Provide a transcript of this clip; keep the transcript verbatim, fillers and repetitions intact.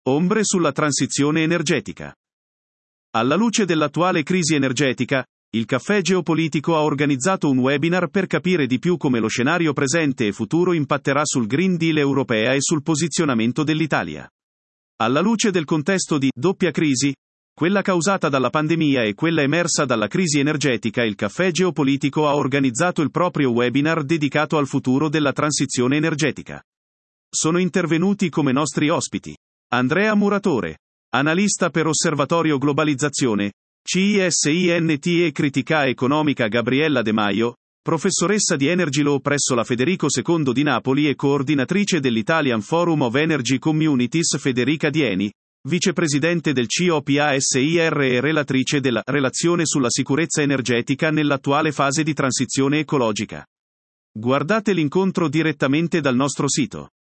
Ombre sulla transizione energetica. Alla luce dell'attuale crisi energetica, il Caffè Geopolitico ha organizzato un webinar per capire di più come lo scenario presente e futuro impatterà sul Green Deal europea e sul posizionamento dell'Italia. Alla luce del contesto di doppia crisi, quella causata dalla pandemia e quella emersa dalla crisi energetica, il Caffè Geopolitico ha organizzato il proprio webinar dedicato al futuro della transizione energetica. Sono intervenuti come nostri ospiti Andrea Muratore, analista per Osservatorio Globalizzazione, CISINT e Critica Economica Gabriella De Maio, professoressa di Energy Law presso la Federico secondo di Napoli e coordinatrice dell'Italian Forum of Energy Communities Federica Dieni, vicepresidente del COPASIR e relatrice della Relazione sulla sicurezza energetica nell'attuale fase di transizione ecologica. Guardate l'incontro direttamente dal nostro sito.